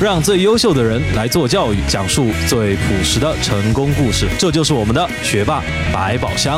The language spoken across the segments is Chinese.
让最优秀的人来做教育，讲述最朴实的成功故事。这就是我们的学霸百宝箱。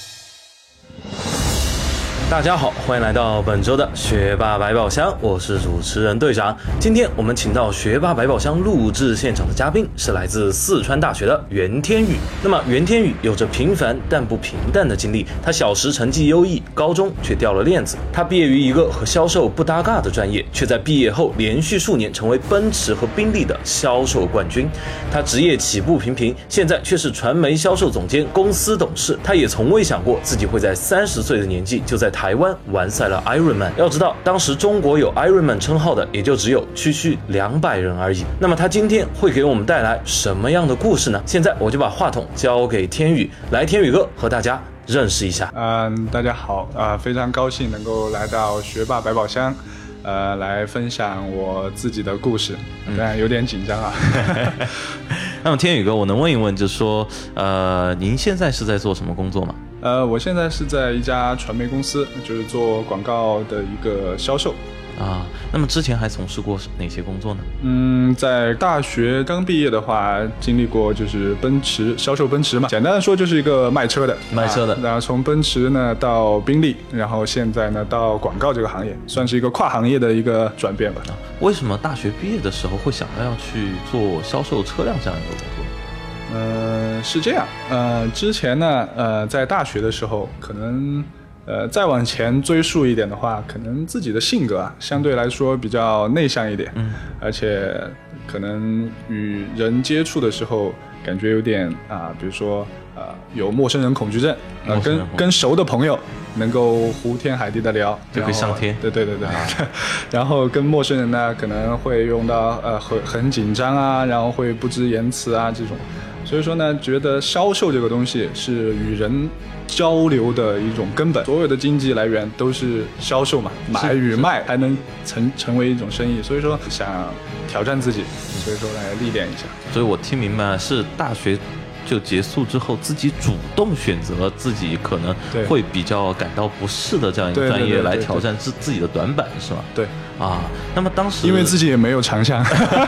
大家好，欢迎来到本周的学霸百宝箱，我是主持人队长。今天我们请到学霸百宝箱录制现场的嘉宾是来自四川大学的袁天宇。那么袁天宇有着平凡但不平淡的经历，他小时成绩优异，高中却掉了链子。他毕业于一个和销售不搭嘎的专业，却在毕业后连续数年成为奔驰和宾利的销售冠军。他职业起步平平，现在却是传媒销售总监、公司董事。他也从未想过自己会在30岁的年纪就在台湾完赛了 Ironman。 要知道当时中国有 Ironman 称号的也就只有区200人而已。那么他今天会给我们带来什么样的故事呢？现在我就把话筒交给天宇，来，天宇哥和大家认识一下。 大家好，非常高兴能够来到学霸百宝箱，来分享我自己的故事，当然有点紧张啊。 那么天宇哥，我能问一问，就是说，您现在是在做什么工作吗？ 我现在是在一家传媒公司，就是做广告的一个销售。 那么之前还从事过哪些工作呢？ 在大学刚毕业的话，经历过就是奔驰销售奔驰嘛，简单的说就是一个卖车的，然后从奔驰呢到宾利，然后现在呢到广告这个行业，算是一个跨行业的一个转变吧。 为什么大学毕业的时候会想到要去做销售车辆这样一个工作？ 是这样，之前呢，在大学的时候，可能再往前追溯一点的话，可能自己的性格啊，相对来说比较内向一点，而且可能与人接触的时候，感觉有点比如说有陌生人恐惧症，跟熟的朋友能够呼天海地的聊， 就可以上天。 对。然后跟陌生人呢，可能会用到很紧张啊，然后会不知言辞啊这种。所以说呢，觉得销售这个东西是与人交流的一种根本，所有的经济来源都是销售嘛，买与卖才能成为一种生意。所以说想挑战自己，所以说来历练一下。 所以我听明白是大学就结束之后，自己主动选择自己可能会比较感到不适的这样一个专业来挑战自己的短板，是吗？ 对。 那么当时因为自己也没有长项。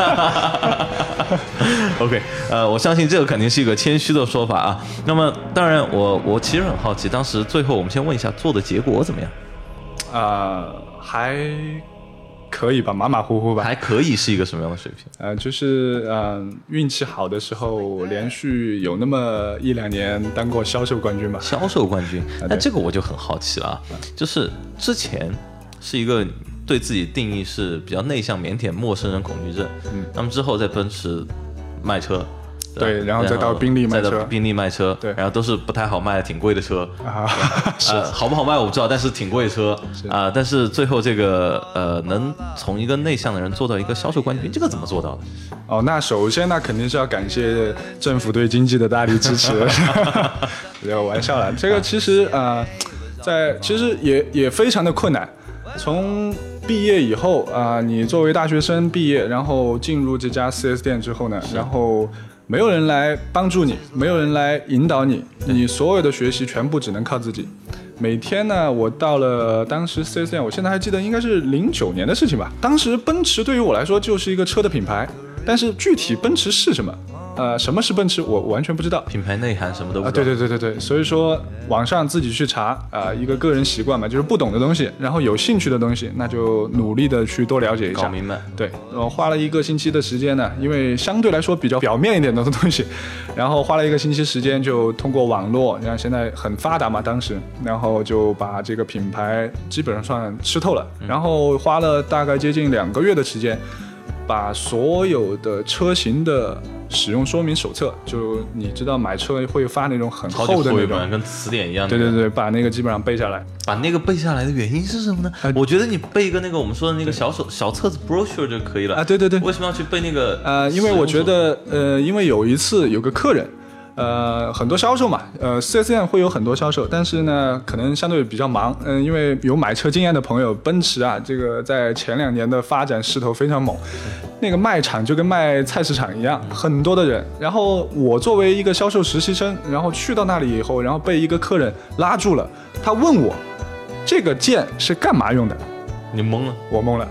OK， 我相信这个肯定是一个谦虚的说法啊。那么当然我其实很好奇，当时最后我们先问一下做的结果怎么样？ 还可以吧，马马虎虎吧。 还可以是一个什么样的水平？ 就是运气好的时候，连续有那么1-2年当过销售冠军吧。 销售冠军，那这个我就很好奇了，就是之前是一个对自己定义是比较内向、腼腆、陌生人恐惧症，那么之后在奔驰卖车。 对，然后再到宾利卖车， 对， 然后都是不太好卖的，挺贵的车好不好卖我不知道，但是挺贵的车但是最后这个能从一个内向的人做到一个销售冠军，这个怎么做到的？ 那首先那肯定是要感谢政府对经济的大力支持。开玩笑了，这个其实其实也非常的困难。从毕业以后你作为大学生毕业，然后进入这家 4S 店之后呢，然后没有人来帮助你，没有人来引导你，你所有的学习全部只能靠自己。每天呢，我到了当时 4S 店，我现在还记得应该是09年的事情吧。当时奔驰对于我来说就是一个车的品牌，但是具体奔驰是什么，什么是奔驰我完全不知道， 品牌内涵什么都不知道。 对，所以说网上自己去查一个个人习惯嘛，就是不懂的东西，然后有兴趣的东西，那就努力的去多了解一下， 搞明白。 对，我花了1个星期的时间呢，因为相对来说比较表面一点的东西，然后花了1个星期时间就通过网络，然后现在很发达嘛，当时，然后就把这个品牌基本上算吃透了，然后花了大概接近2个月的时间，把所有的车型的使用说明手册，就你知道买车会发那种很厚的那种， 跟词典一样的。 对，把那个基本上背下来。 把那个背下来的原因是什么呢？我觉得你背一个那个我们说的那个小册子 brochure 就可以了。 对， 为什么要去背那个？ 因为我觉得因为有一次有个客人。很多销售嘛，4S 店会有很多销售，但是呢，可能相对比较忙，因为有买车经验的朋友，奔驰啊，这个在前2年的发展势头非常猛，那个卖场就跟卖菜市场一样，很多的人。然后我作为一个销售实习生，然后去到那里以后，然后被一个客人拉住了，他问我这个键是干嘛用的？ 你懵了？ 我懵了。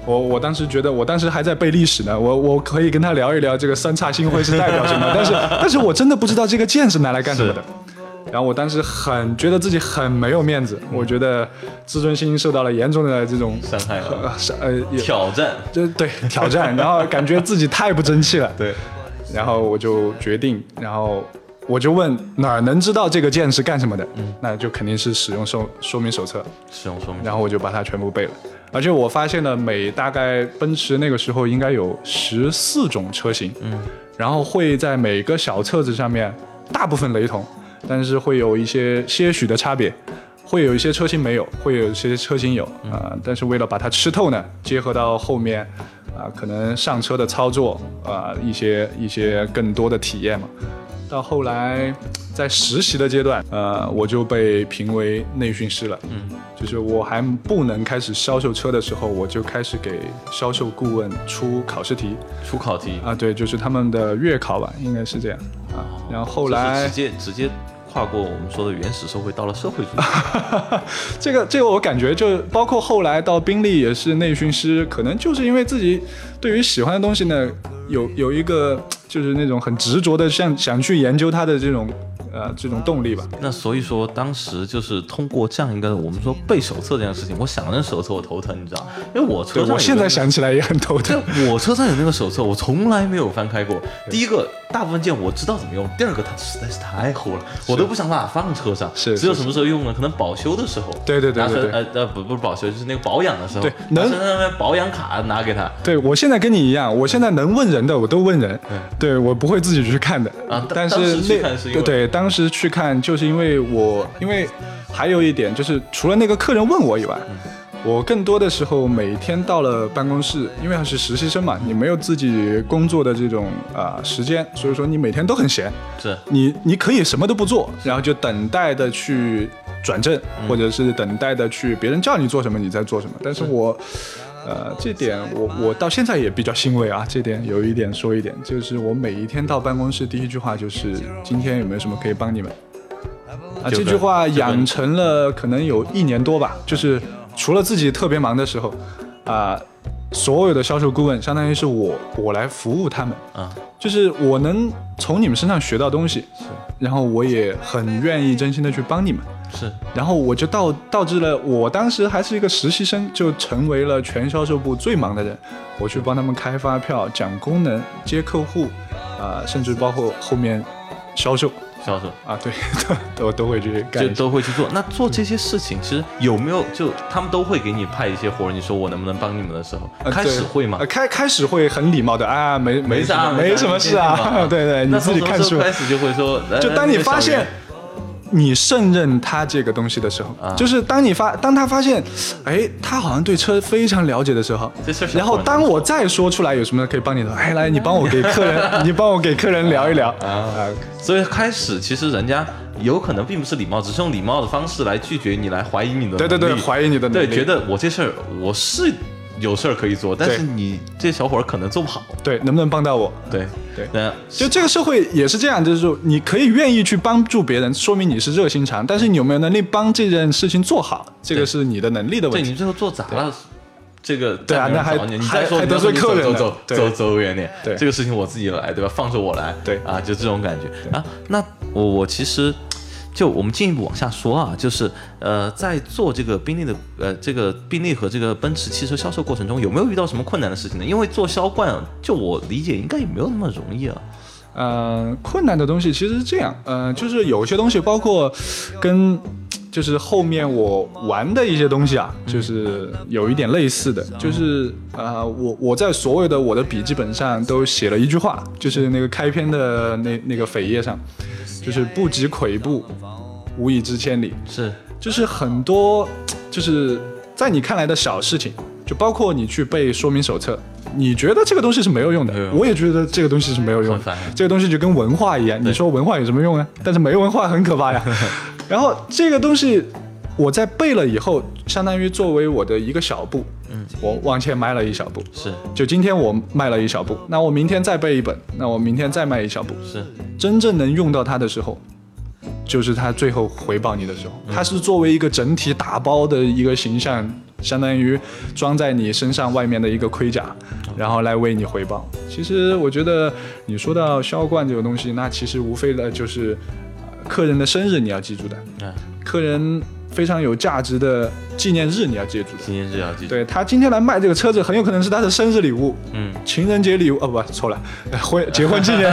我当时觉得，我当时还在背历史呢，我可以跟他聊一聊这个三叉星辉是代表什么，但是我真的不知道这个剑是拿来干什么的。然后我当时觉得自己很没有面子，我觉得自尊心受到了严重的这种伤害挑战，对挑战，然后感觉自己太不争气了。 对， 然后我就决定，然后我就问哪儿能知道这个剑是干什么的？那就肯定是使用说明手册。 使用说明手册， 然后我就把它全部背了。而且我发现了大概奔驰那个时候应该有14种车型，然后会在每个小册子上面大部分雷同，但是会有些许的差别，会有一些车型没有，会有一些车型有但是为了把它吃透呢，结合到后面可能上车的操作一些更多的体验嘛。到后来在实习的阶段，我就被评为内训师了。就是我还不能开始销售车的时候，我就开始给销售顾问出考试题。 出考题对，就是他们的月考吧，应该是这样然后后来直接跨过我们说的原始社会，到了社会主义。 这个我感觉就包括后来到宾利也是内训师，可能就是因为自己对于喜欢的东西呢，有一个就是那种很执着的想去研究它的这种动力吧。 那所以说当时就是通过这样一个我们说背手册这件事情，我想那手册我头疼，你知道，因为我车上我现在想起来也很头疼。 我车上有那个手册，我从来没有翻开过。第一个，大部分键我知道怎么用；第二个，它实在是太厚了，我都不想把它放车上。只有什么时候用呢？可能保修的时候。 对。 不是保修，就是那个保养的时候。 对， 拿身上面保养卡拿给他。 对，我现在跟你一样，我现在能问人的我都问人。对，我不会自己去看的但是当时去看就是因为还有一点就是除了那个客人问我以外，我更多的时候每天到了办公室，因为还是实习生嘛，你没有自己工作的这种时间，所以说你每天都很闲。是你可以什么都不做，然后就等待的去转正，或者是等待的去别人叫你做什么你在做什么。但是我这点我到现在也比较欣慰这点有一点说一点，就是我每一天到办公室第一句话就是今天有没有什么可以帮你们这句话养成了可能有1年多吧，就是除了自己特别忙的时候所有的销售顾问相当于是我来服务他们就是我能从你们身上学到东西，然后我也很愿意真心的去帮你们，然后我就导致了我当时还是一个实习生，就成为了全销售部最忙的人。我去帮他们开发票、讲功能、接客户甚至包括后面销售对都会去干， 就都会去做。那做这些事情其实有没有就他们都会给你派一些活，你说我能不能帮你们的时候开始会吗？ 开始会很礼貌的没什么事对，你自己看书。 开始就会说， 就当你发现你胜任他这个东西的时候就是当他发现他好像对车非常了解的时候，然后当我再说出来有什么可以帮你的，来你帮我给客人聊一聊所以开始其实人家有可能并不是礼貌，只是用礼貌的方式来拒绝你，来怀疑你的能力。 对，怀疑你的能力， 觉得我这事儿我是有事儿可以做，但是你这小伙儿可能做不好， 对，能不能帮到我？对，就这个社会也是这样，就是说你可以愿意去帮助别人，说明你是热心肠，但是你有没有能力帮这件事情做好，这个是你的能力的问题。 对，你最后做砸了，这个那还得罪客人， 走远点，对，这个事情我自己来，对吧？放手我来，对就这种感觉那我其实。就我们进一步往下说就是在做这个宾利的这个宾利和这个奔驰汽车销售过程中，有没有遇到什么困难的事情呢？因为做销冠，就我理解应该也没有那么容易困难的东西其实是这样，就是有些东西包括跟就是后面我玩的一些东西就是有一点类似的，就是我在所有的我的笔记本上都写了一句话，就是那个开篇的那个扉页上，就是不及跬步，无以至千里。就是很多就是在你看来的小事情，就包括你去背说明手册，你觉得这个东西是没有用的，我也觉得这个东西是没有用的。这个东西就跟文化一样，你说文化有什么用呢？但是没文化很可怕呀。然后这个东西我在背了以后，相当于作为我的一个小步，我往前迈了一小步。就今天我迈了一小步，那我明天再背一本，那我明天再迈一小步。真正能用到它的时候，就是它最后回报你的时候，它是作为一个整体打包的一个形象相当于装在你身上外面的一个盔甲，然后来为你回报。其实我觉得你说到销冠这个东西，那其实无非的就是客人的生日你要记住的，客人非常有价值的纪念日你要记住的， 纪念日要记住。 对，他今天来卖这个车子，很有可能是他的生日礼物，情人节礼物，不，错了，结婚纪念，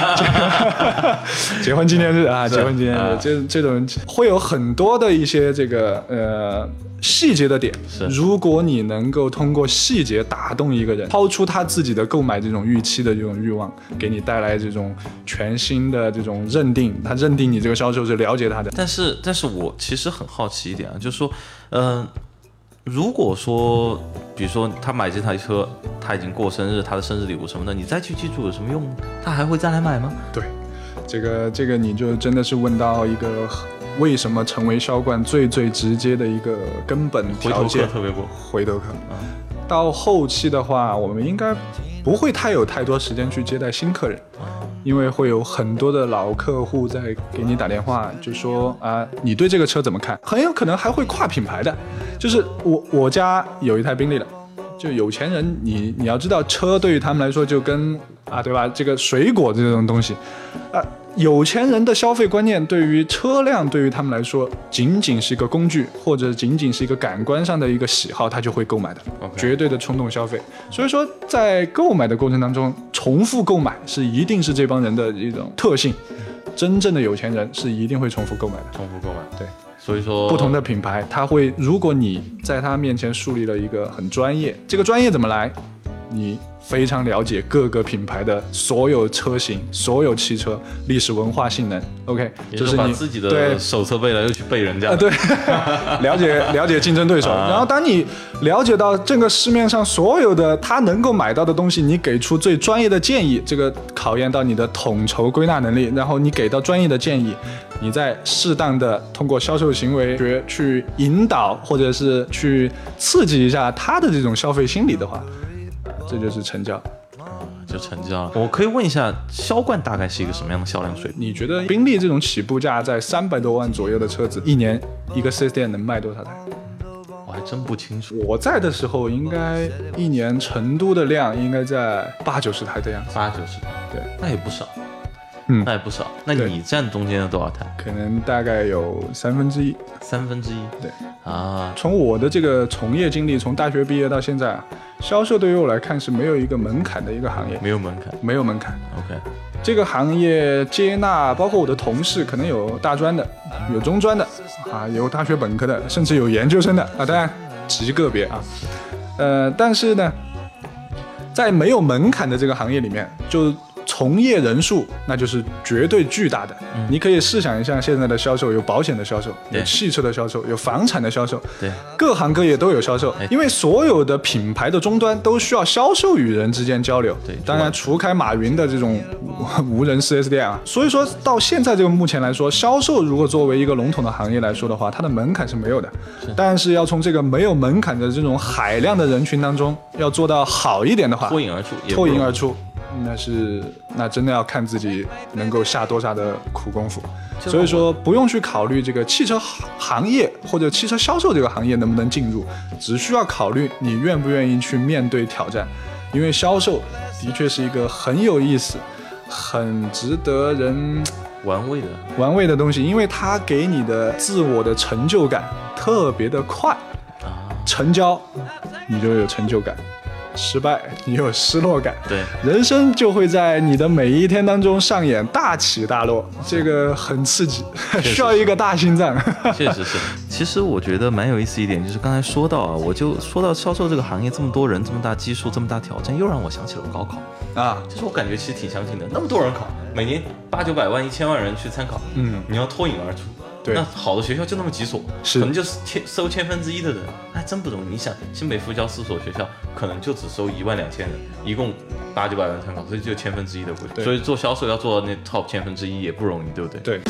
结婚纪念日啊，结婚纪念日，这种会有很多的一些这个细节的点。如果你能够通过细节打动一个人，超出他自己的购买这种预期的这种欲望，给你带来这种全新的这种认定，他认定你这个销售是了解他的。 但是我其实很好奇一点啊，就是说，如果说，比如说他买这台车，他已经过生日，他的生日礼物什么的，你再去记住有什么用呢？他还会再来买吗？ 对，这个你就真的是问到一个为什么成为销冠最直接的一个根本条件。 回头客特别多。 回头客。到后期的话，我们应该不会有太多时间去接待新客人，因为会有很多的老客户在给你打电话，就说你对这个车怎么看？很有可能还会跨品牌的，就是我家有一台宾利的，就有钱人你要知道，车对于他们来说就跟对吧，这个水果这种东西有钱人的消费观念对于车辆对于他们来说仅仅是一个工具，或者仅仅是一个感官上的一个喜好，他就会购买的，绝对的冲动消费。所以说在购买的过程当中，重复购买一定是这帮人的一种特性，真正的有钱人是一定会重复购买的。 重复购买， 对。 所以说不同的品牌他会，如果你在他面前树立了一个很专业，这个专业怎么来，你非常了解各个品牌的所有车型、所有汽车历史文化性能。OK， 就是你把自己的手册背了，又去背人家。 对，了解竞争对手。然后当你了解到这个市面上所有的他能够买到的东西，你给出最专业的建议，这个考验到你的统筹归纳能力。然后你给到专业的建议，你再适当的通过销售行为学去引导，或者是去刺激一下他的这种消费心理的话，这就是成交。 就成交了。我可以问一下，销冠大概是一个什么样的销量水平？ 你觉得宾利这种起步价在300多万左右的车子，一年一个 4S 店能卖多少台？ 我还真不清楚。 我在的时候，应该一年成都的量应该在80-90台的样子。 80-90台，对，那也不少。那也不少。那你占中间的多少台？ 可能大概有1/3。 1/3，对啊。 从我的这个从业经历，从大学毕业到现在，销售对于我来看是没有一个门槛的一个行业。 没有门槛。 没有门槛。 OK。 这个行业接纳，包括我的同事，可能有大专的，有中专的，有大学本科的，甚至有研究生的当然极个别啊。但是呢，在没有门槛的这个行业里面，就从业人数那就是绝对巨大的。你可以试想一下，现在的销售有保险的销售，有汽车的销售，有房产的销售， 对， 各行各业都有销售。因为所有的品牌的终端都需要销售与人之间交流。 对， 当然除开马云的这种无人 4S 店啊。所以说到现在这个目前来说，销售如果作为一个笼统的行业来说的话，它的门槛是没有的。但是要从这个没有门槛的这种海量的人群当中，要做到好一点的话，脱颖而出。那真的要看自己能够下多大的苦功夫。所以说不用去考虑这个汽车行业或者汽车销售这个行业能不能进入，只需要考虑你愿不愿意去面对挑战。因为销售的确是一个很有意思、很值得人玩味的东西，因为它给你的自我的成就感特别的快。成交你就有成就感，失败你有失落感， 对， 人生就会在你的每一天当中上演大起大落，这个很刺激，需要一个大心脏。 确实是。其实我觉得蛮有意思一点，就是刚才说到我就说到销售这个行业这么多人，这么大基数，这么大挑战，又让我想起了高考啊。就是我感觉其实挺相近的，那么多人考，每年800-900万、1000万人去参考，你要脱颖而出。那好的学校就那么几所，可能就是收1/1000的人，还真不容易。你想，新北复交4所学校，可能就只收12000人，一共800-900万参考，所以就1/1000的规模。所以做销售要做到那 top 1/1000也不容易，对不对？ 对。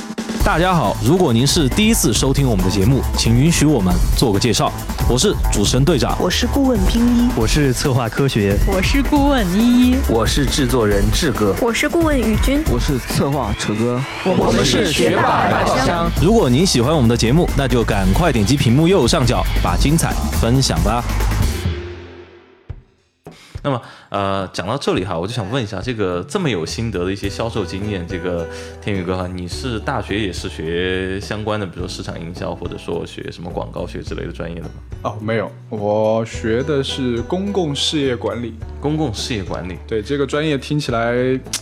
大家好，如果您是第一次收听我们的节目，请允许我们做个介绍。我是主持人队长， 我是顾问冰一， 我是策划科学， 我是顾问依依， 我是制作人志哥， 我是顾问宇君， 我是策划楚哥， 我们是学霸百宝箱。 如果您喜欢我们的节目，那就赶快点击屏幕右上角，把精彩分享吧。那么讲到这里哈，我就想问一下，这个这么有心得的一些销售经验，这个天宇哥哈，你是大学也是学相关的，比如说市场营销，或者说学什么广告学之类的专业的吗？ 哦，没有，我学的是公共事业管理。 公共事业管理， 对，这个专业听起来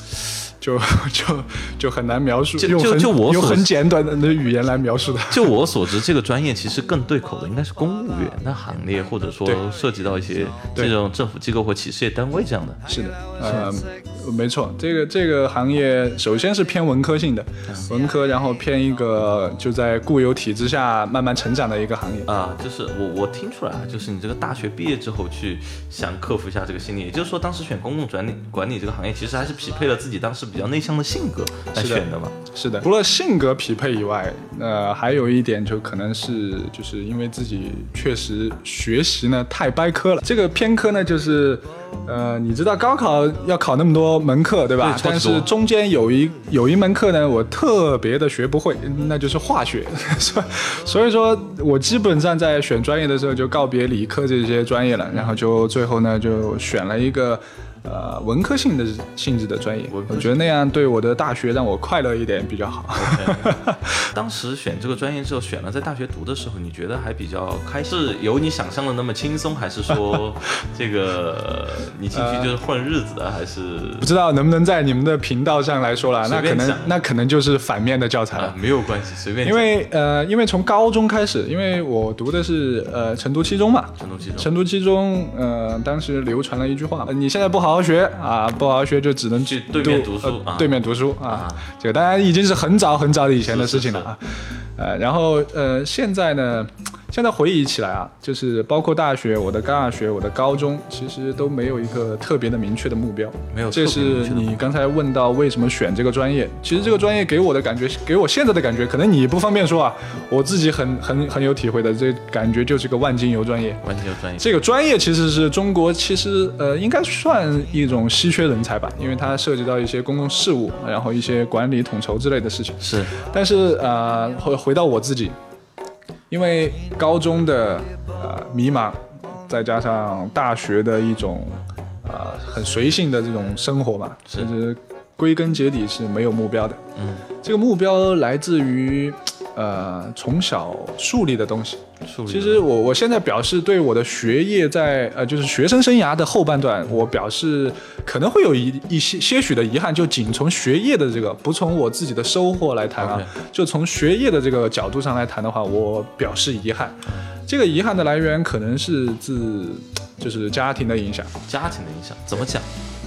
就很难描述，用很简短的语言来描述的。 就我所知，这个专业其实更对口的应该是公务员的行列，或者说涉及到一些这种政府机构或企事业单位这样的。 是的，没错，这个行业首先是偏文科性的，文科，然后偏一个就在固有体制下慢慢成长的一个行业啊。就是我听出来啊，就是你这个大学毕业之后去想克服一下这个心理，也就是说当时选公共管理这个行业，其实还是匹配了自己当时比较内向的性格来选的嘛。 是的，除了性格匹配以外，还有一点就可能是就是因为自己确实学习呢太掰科了。这个偏科呢，就是你知道高考要考那么多门课，对吧？但是中间有一门课呢，我特别的学不会，那就是化学。所以说我基本上在选专业的时候就告别理科这些专业了，然后就最后呢就选了一个文科性质的专业，我觉得那样对我的大学让我快乐一点比较好。 Okay. 当时选这个专业之后，选了在大学读的时候，你觉得还比较开心，是有你想象的那么轻松，还是说这个你进去就是混日子的，还是不知道能不能在你们的频道上来说了？那可能就是反面的教材了。 没有关系，随便讲。 因为从高中开始，因为我读的是成都七中嘛，成都七中，当时流传了一句话，你现在不好好学啊，不好好学就只能去对面读书， 对面读书啊。这个当然已经是很早的以前的事情了啊。然后现在回忆起来啊，就是包括大学、我的大学、我的高中，其实都没有一个特别的明确的目标。 没有。 这是你刚才问到为什么选这个专业，其实这个专业给我的感觉，给我现在的感觉，可能你不方便说啊，我自己很有体会的，这感觉就是个万金油专业。 万金油专业。这个专业其实是中国其实应该算一种稀缺人才吧，因为它涉及到一些公共事务，然后一些管理统筹之类的事情。 是。 但是回到我自己。因为高中的迷茫，再加上大学的一种很随性的这种生活嘛，甚至归根结底是没有目标的。这个目标来自于从小树立的东西。其实我现在表示对我的学业在就是学生生涯的后半段，我表示可能会有一些许的遗憾，就仅从学业的这个，不从我自己的收获来谈啊，就从学业的这个角度上来谈的话，我表示遗憾。这个遗憾的来源可能是就是家庭的影响。 家庭的影响怎么讲？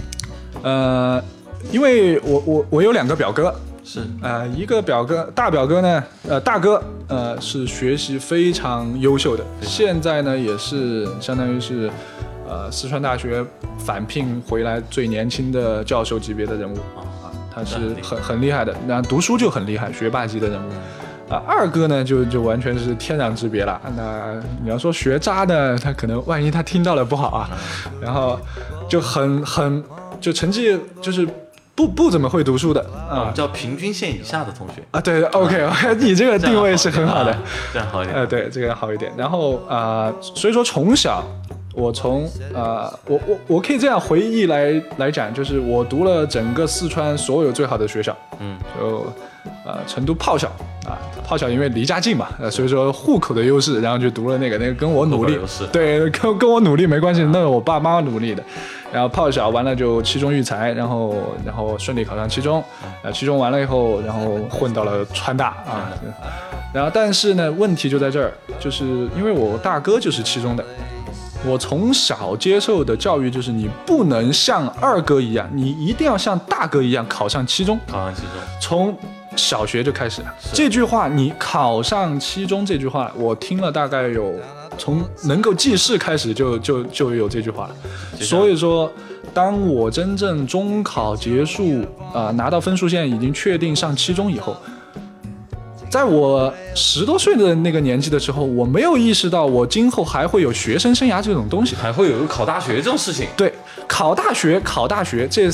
因为我有两个表哥。 是一个大表哥呢，大哥是学习非常优秀的，现在呢也是相当于是四川大学返聘回来最年轻的教授级别的人物啊，他是很厉害的，那读书就很厉害，学霸级的人物。二哥呢就完全是天壤之别了。那你要说学渣呢，他可能万一他听到了不好啊，然后就就成绩就是。不怎么会读书的啊，叫平均线以下的同学啊，对 ，OK， 你这个定位是很好的， 这样好一点， 对，这个好一点。然后所以说从小我从我可以这样回忆来讲，就是我读了整个四川所有最好的学校，就成都炮校啊，炮校因为离家近嘛，所以说户口的优势，然后就读了那个跟我努力，对，跟我努力没关系，那是我爸妈努力的。然后炮小完了就期中育才，然后顺利考上期中，期中完了以后，然后混到了川大啊。然后但是呢，问题就在这儿，就是因为我大哥就是期中的，我从小接受的教育就是你不能像二哥一样，你一定要像大哥一样考上期中。从小学就开始，这句话你考上期中这句话，我听了大概有从能够记事开始就有这句话了。所以说，当我真正中考结束拿到分数线已经确定上期中以后， 在我10多岁的那个年纪的时候，我没有意识到我今后还会有学生生涯这种东西， 还会有个考大学这种事情。 对，考大学这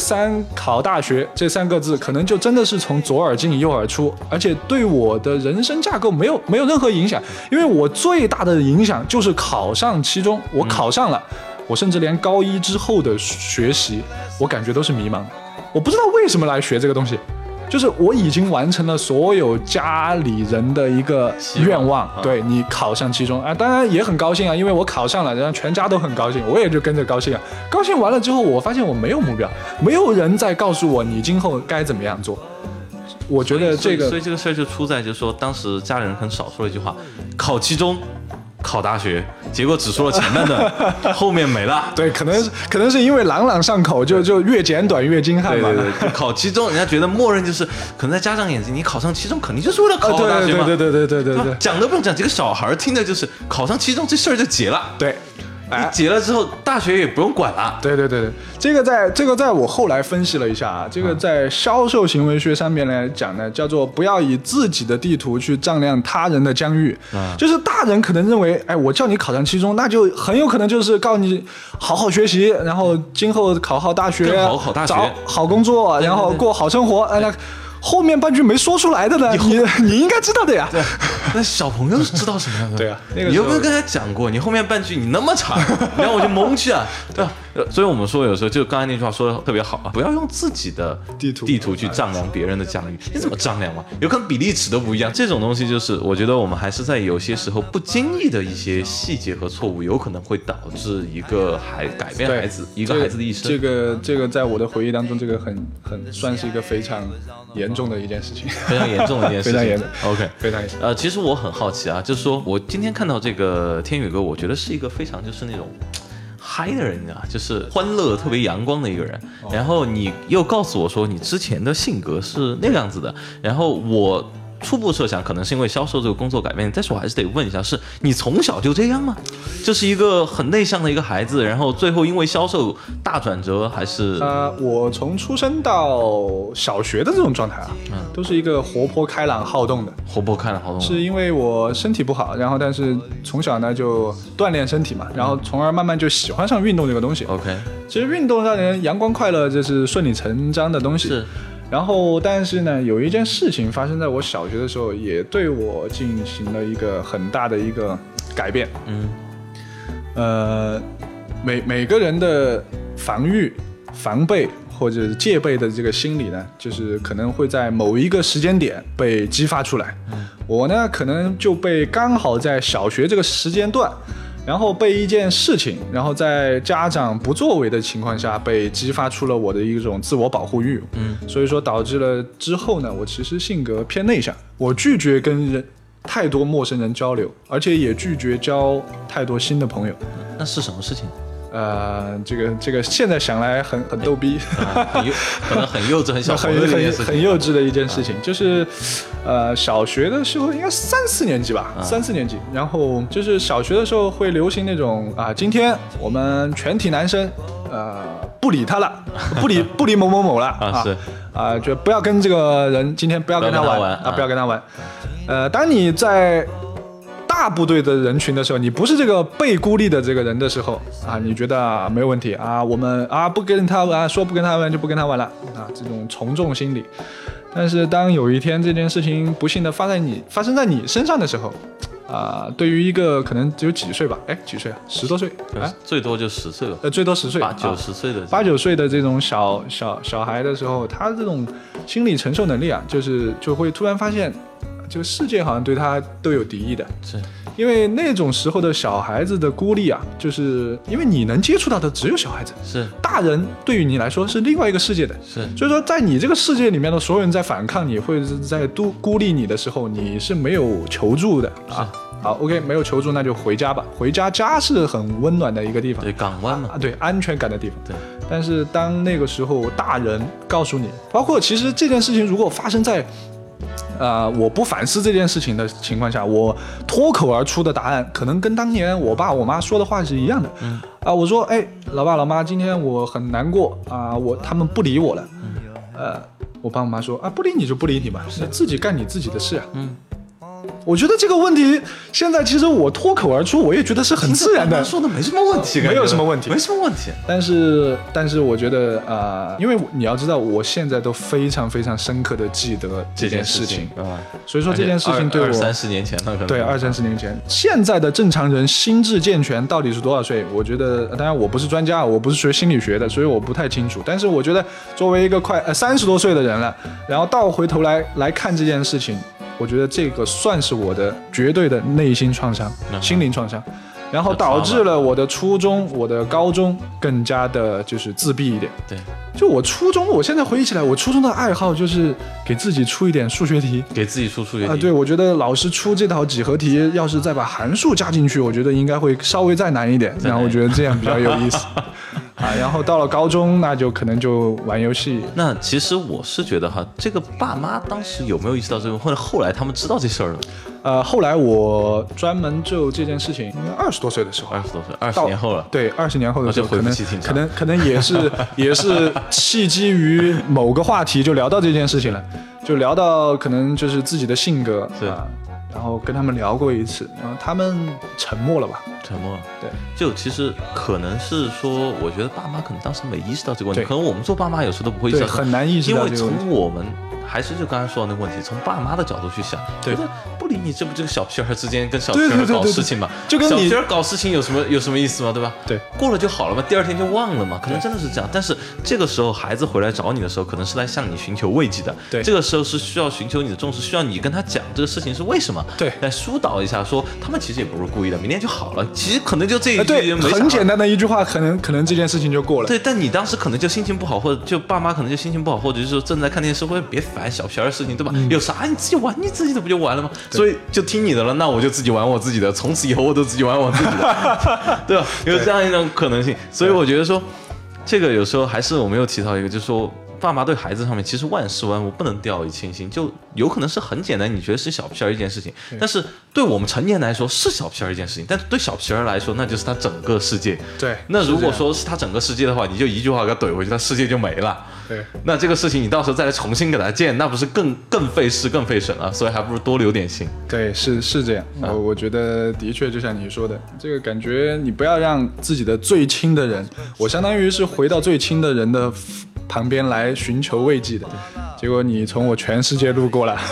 3个字，可能就真的是从左耳进右耳出，而且对我的人生架构没有任何影响，因为我最大的影响就是考上期中，我考上了，我甚至连高一之后的学习，我感觉都是迷茫的，我不知道为什么来学这个东西。就是我已经完成了所有家里人的一个愿望，对，你考上期中啊，当然也很高兴啊，因为我考上了，然后全家都很高兴，我也就跟着高兴啊。高兴完了之后，我发现我没有目标，没有人在告诉我你今后该怎么样做。我觉得这个， 所以这个事儿就出在就是说，当时家里人很少说了一句话：考期中。考大学，结果只说了前半段，后面没了。 对，可能是因为朗朗上口，就越简短越精悍嘛。 对，考期中，人家觉得默认就是可能在家长眼睛，你考上期中肯定就是为了考大学嘛。 对， 讲都不用讲，这个小孩听的就是考上期中这事儿就结了。 对。 你结了之后，大学也不用管了。 对，这个在我后来分析了一下啊，这个在销售行为学上面来讲呢，叫做不要以自己的地图去丈量他人的疆域。就是大人可能认为，哎，我叫你考上期中，那就很有可能就是告诉你好好学习，然后今后考好大学，找好工作，然后过好生活。那后面半句没说出来的呢，你应该知道的呀。 对，那小朋友知道什么样的？ 对啊， 你有没有跟他讲过？你后面半句你那么长，然后我就懵去啊，对吧？所以我们说有时候就刚才那句话说的特别好啊，不要用自己的地图去丈量别人的疆域，你怎么丈量嘛？有可能比例尺都不一样。这种东西就是我觉得我们还是在有些时候不经意的一些细节和错误，有可能会导致一个改变一个孩子的一生。 这个在我的回忆当中，这个很算是一个非常严重的一件事情， 非常严重的一件事情， 非常严重。 OK， 非常严重。 其实我很好奇啊，就是说我今天看到这个天宇哥，我觉得是一个非常就是那种嗨的人啊，就是欢乐特别阳光的一个人。然后你又告诉我说你之前的性格是那个样子的，然后我初步设想可能是因为销售这个工作改变，但是我还是得问一下，是你从小就这样吗？就是一个很内向的一个孩子，然后最后因为销售大转折，还是我从出生到小学的这种状态啊，都是一个活泼开朗好动的。是因为我身体不好，然后但是从小呢就锻炼身体嘛，然后从而慢慢就喜欢上运动这个东西。 OK， 其实运动让人阳光快乐，这是顺理成章的东西。 是。 然后，但是呢，有一件事情发生在我小学的时候，也对我进行了一个很大的一个改变。每个人的防备或者戒备的这个心理呢，就是可能会在某一个时间点被激发出来。我呢，可能就被刚好在小学这个时间段。然后被一件事情，然后在家长不作为的情况下被激发出了我的一种自我保护欲，所以说导致了之后呢，我其实性格偏内向，我拒绝跟太多陌生人交流，而且也拒绝交太多新的朋友。 那是什么事情？ 这个现在想来很逗逼， 可能很幼稚、很小朋友的一件事情， 很幼稚的一件事情，就是小学的时候应该3、4年级吧，3、4年级，然后就是小学的时候会流行那种今天我们全体男生不理他了，不理某某某了就不要跟这个人今天不要跟他玩不要跟他玩。当你在大部队的人群的时候，你不是这个被孤立的这个人的时候你觉得没有问题我们不跟他玩，说不跟他玩就不跟他玩了这种从众心理。但是当有一天这件事情不幸的发生在你身上的时候对于一个可能只有几岁吧，几岁10多岁最多就10岁了， 最多10岁 8、9岁的 8、9岁的这种小孩的时候，他这种心理承受能力就会突然发现这个世界好像对他都有敌意的， 是因为那种时候的小孩子的孤立就是因为你能接触到的只有小孩子， 是大人对于你来说是另外一个世界的， 是所以说在你这个世界里面的所有人在反抗你，或者是在孤立你的时候，你是没有求助的好 OK， 没有求助那就回家吧，回家是很温暖的一个地方， 对，港湾嘛对，安全感的地方。 对， 但是当那个时候大人告诉你，包括其实这件事情如果发生在我不反思这件事情的情况下，我脱口而出的答案可能跟当年我爸我妈说的话是一样的。我说老爸老妈，今天我很难过他们不理我了。我爸我妈说不理你就不理你嘛，自己干你自己的事我觉得这个问题现在其实我脱口而出，我也觉得是很自然的， 说的没什么问题， 没有什么问题， 没什么问题。 但是我觉得因为你要知道，我现在都非常非常深刻的记得这件事情啊， 所以说这件事情对我 20-30年前了，可能对20-30年前，现在的正常人心智健全到底是多少岁？我觉得，当然我不是专家，我不是学心理学的，所以我不太清楚。但是我觉得，作为一个快30多岁的人了，然后倒回头来看这件事情。我觉得这个算是我的绝对的内心创伤、心灵创伤，然后导致了我的初中、我的高中更加的就是自闭一点。 对， 就我初中，我现在回忆起来，我初中的爱好就是给自己出一点数学题， 给自己出数学题。 对，我觉得老师出这套几何题，要是再把函数加进去，我觉得应该会稍微再难一点。然后我觉得这样比较有意思。然后到了高中，那就可能就玩游戏。 那其实我是觉得哈，这个爸妈当时有没有意识到这个，或者后来他们知道这事儿了？ 后来我专门就这件事情，应该20多岁的时候 ，20多岁，20年后了。 对，20年后的时候，可能也是契机于某个话题就聊到这件事情了，就聊到可能就是自己的性格啊。然后跟他们聊过一次，然后他们沉默了吧？ 沉默了。 对， 就其实可能是说，我觉得爸妈可能当时没意识到这个问题，可能我们做爸妈有时候都不会意识到， 很难意识到这个问题。 因为从我们还是就刚才说的那个问题，从爸妈的角度去想， 对， 觉得不理你，这不这个小屁孩之间跟小屁孩搞事情嘛？ 就跟你小屁孩搞事情有什么意思吗？对吧？ 对， 过了就好了嘛，第二天就忘了嘛，可能真的是这样。但是这个时候孩子回来找你的时候，可能是来向你寻求慰藉的。 对， 这个时候是需要寻求你的重视，需要你跟他讲这个事情是为什么。 对， 来疏导一下，说他们其实也不是故意的，明天就好了。其实可能就这一句对，很简单的一句话，可能这件事情就过了。 对，但你当时可能就心情不好，或者就爸妈可能就心情不好，或者就是说正在看电视，或者别烦小屁孩的事情，对吧？有啥你自己玩你自己的不就完了吗？所以就听你的了，那我就自己玩我自己的，从此以后我都自己玩我自己的，对吧？有这样一种可能性，所以我觉得说，这个有时候还是我们又提到一个，就是说。爸妈对孩子上面其实万事万物不能掉以轻心，就有可能是很简单，你觉得是小屁儿一件事情，但是对我们成年来说是小屁儿一件事情，但是对小屁儿来说那就是他整个世界。 对， 那如果说是他整个世界的话，你就一句话给他怼回去，他世界就没了。 对， 那这个事情你到时候再来重新给他建，那不是更费事更费神了？所以还不如多留点心。 对，是这样。我觉得的确就像你说的，这个感觉你不要让自己的最亲的人，我相当于是回到最亲的人的旁边来寻求慰藉的，结果你从我全世界路过了，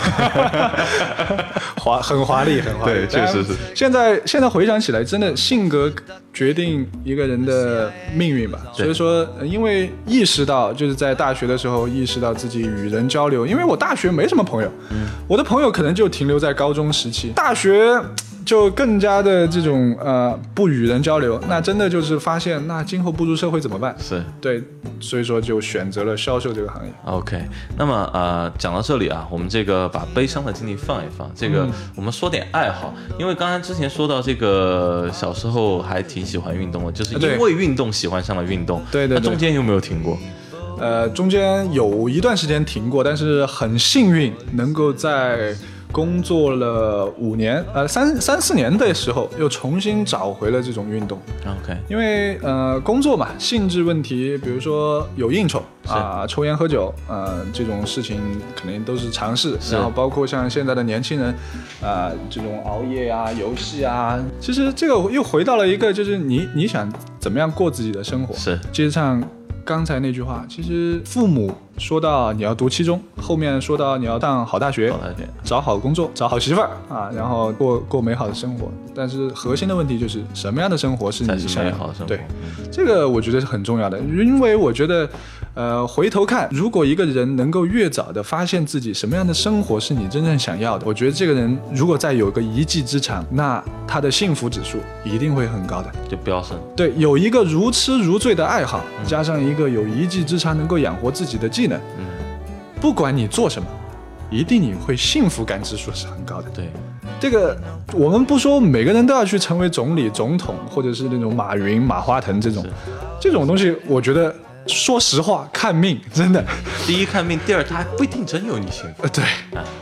很华丽，很华丽。 对，确实是。 现在回想起来，真的性格决定一个人的命运吧。所以说，因为意识到就是在大学的时候意识到自己与人交流，因为我大学没什么朋友，我的朋友可能就停留在高中时期，大学。就更加的这种不与人交流，那真的就是发现，那今后步入社会怎么办？ 是对，所以说就选择了销售这个行业。 OK， 那么讲到这里啊，我们这个把悲伤的经历放一放，这个我们说点爱好，因为刚才之前说到这个小时候还挺喜欢运动的，就是因为运动喜欢上了运动。 对， 那中间有没有停过？ 中间有一段时间停过，但是很幸运能够在工作了5年，3-4年的时候又重新找回了这种运动。 OK， 因为工作嘛，性质问题，比如说有应酬抽烟喝酒这种事情肯定都是常事，然后包括像现在的年轻人这种熬夜啊、游戏啊，其实这个又回到了一个就是你想怎么样过自己的生活。 是， 接上刚才那句话，其实父母说到你要读期中，后面说到你要上好大学，找好工作，找好媳妇儿然后过美好的生活。但是核心的问题就是什么样的生活是你想要的生活？对，这个我觉得是很重要的，因为我觉得回头看，如果一个人能够越早的发现自己什么样的生活是你真正想要的，我觉得这个人如果再有个一技之长，那他的幸福指数一定会很高的， 就飙升。 对，有一个如痴如醉的爱好，加上一个有一技之长能够养活自己的技能，不管你做什么，一定你会幸福感指数是很高的。 对， 这个我们不说每个人都要去成为总理、总统，或者是那种马云、马化腾这种东西，我觉得说实话看命，真的。 第一看命，第二他还不一定真有你幸福。 对，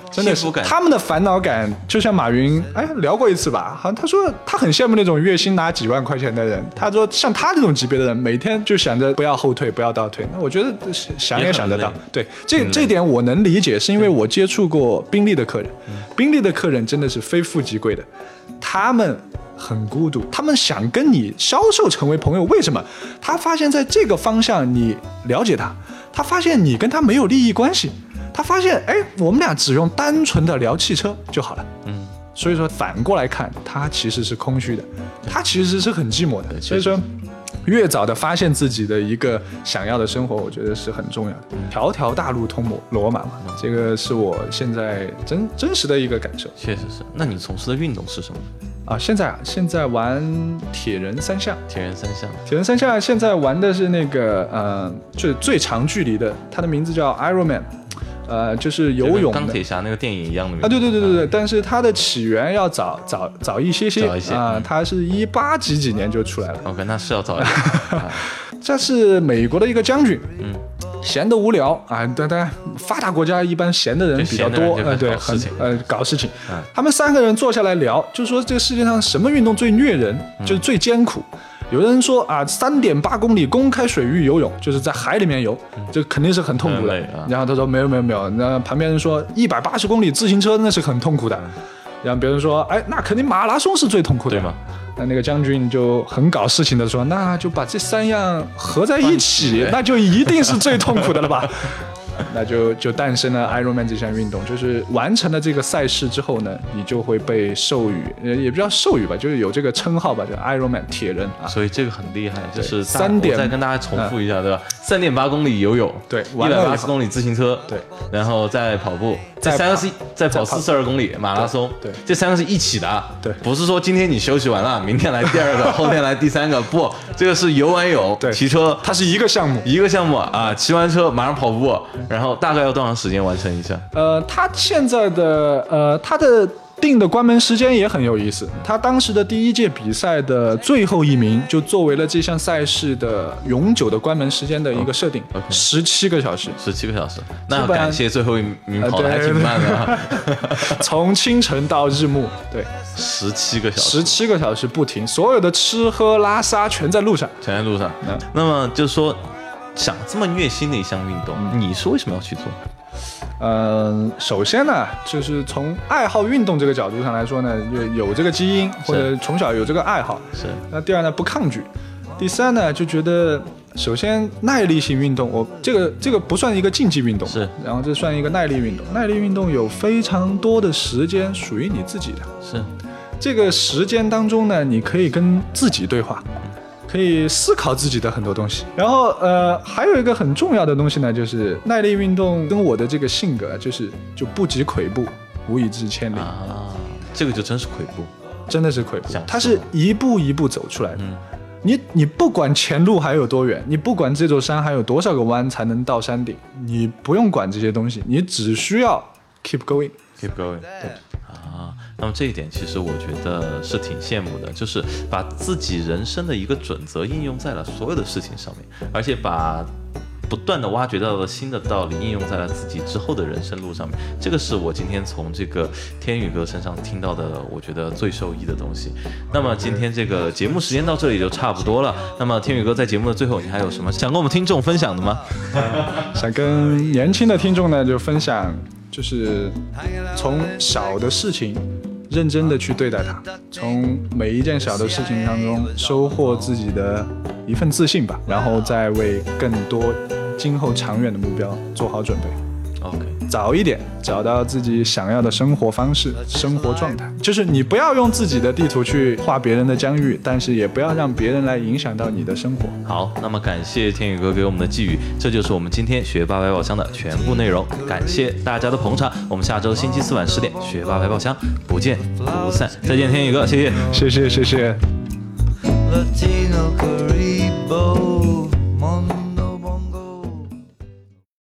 真的是他们的烦恼感，就像马云，聊过一次吧，好像他说他很羡慕那种月薪拿几万块钱的人。他说像他这种级别的人，每天就想着不要后退，不要倒退。那我觉得想也想得到。对，这点我能理解，是因为我接触过宾利的客人，宾利的客人真的是非富即贵的，他们很孤独，他们想跟你销售成为朋友。为什么？他发现在这个方向你了解他，他发现你跟他没有利益关系，他发现我们俩只用单纯的聊汽车就好了。所以说反过来看，他其实是空虚的，他其实是很寂寞的。所以说越早的发现自己的一个想要的生活，我觉得是很重要的。条条大路通罗马嘛，这个是我现在真实的一个感受。 确实是。那你从事的运动是什么？ 现在玩铁人三项。 铁人三项现在玩的是那个就是最长距离的，它的名字叫 Ironman。就是游泳的， 钢铁侠那个电影一样的名字啊，对，但是它的起源要早一些啊，它是18几年就出来了。 OK， 那是要早一点。 这是美国的一个将军，闲得无聊啊，当然发达国家一般闲的人比较多，对，搞事情。他们3个人坐下来聊，就说这个世界上什么运动最虐人，就是最艰苦。有人说3.8公里公开水域游泳，就是在海里面游，这肯定是很痛苦的。然后他说没有，那旁边人说180公里自行车那是很痛苦的。然后别人说那肯定马拉松是最痛苦的，对吗？那个将军就很搞事情的说，那就把这3样合在一起，那就一定是最痛苦的了吧。那就诞生了 Ironman 这项运动，就是完成了这个赛事之后呢，你就会被授予，也不叫授予吧，就是有这个称号吧，叫 Ironman 铁人啊。 所以这个很厉害，就是我再跟大家重复一下，对吧？3.8公里游泳， 对 ，180公里自行车， 对， 然后再跑步，这3个是再跑42公里马拉松，对，这3个是一起的， 对， 不是说今天你休息完了，明天来第2个，后天来第3个，不，这个是游完泳， 对， 骑车， 它是一个项目啊，骑完车马上跑步。然后大概要多长时间完成一下？ 他现在的他的定的关门时间也很有意思。他当时的第1届比赛的最后1名，就作为了这项赛事的永久的关门时间的一个设定，17个小时。17 个小时，那要感谢最后1名跑得还挺慢的， 从清晨到日暮，对 ，17个小时 ，17个小时不停，所有的吃喝拉撒全在路上。 那么就是说，想这么虐心的一项运动，你是为什么要去做？ 首先呢，就是从爱好运动这个角度上来说呢，有这个基因，或者从小有这个爱好。 是。 那第2呢，不抗拒。第3呢，就觉得首先耐力型运动，这个不算一个竞技运动， 是。 然后这算一个耐力运动。耐力运动有非常多的时间属于你自己的。 是。 这个时间当中呢，你可以跟自己对话。可以思考自己的很多东西，然后还有一个很重要的东西呢，就是耐力运动跟我的这个性格就不及跬步，无以至千里啊，这个就真是跬步， 真的是跬步，它是一步一步走出来的。你不管前路还有多远，你不管这座山还有多少个弯才能到山顶，你不用管这些东西，你只需要 keep going。 对啊，那么这一点其实我觉得是挺羡慕的，就是把自己人生的一个准则应用在了所有的事情上面，而且把不断的挖掘到的新的道理应用在了自己之后的人生路上面，这个是我今天从这个天宇哥身上听到的，我觉得最受益的东西。那么今天这个节目时间到这里就差不多了。那么天宇哥在节目的最后，你还有什么想跟我们听众分享的吗？ 想跟年轻的听众呢，就分享。就是从小的事情认真的去对待它，从每一件小的事情当中收获自己的一份自信吧，然后再为更多今后长远的目标做好准备。 OK， 早一点找到自己想要的生活方式、生活状态，就是你不要用自己的地图去画别人的疆域，但是也不要让别人来影响到你的生活。 好，那么感谢天宇哥给我们的寄语，这就是我们今天学霸百宝箱的全部内容。感谢大家的捧场，我们下周星期4晚10点学霸百宝箱不见不散。再见，天宇哥，谢谢。 谢谢。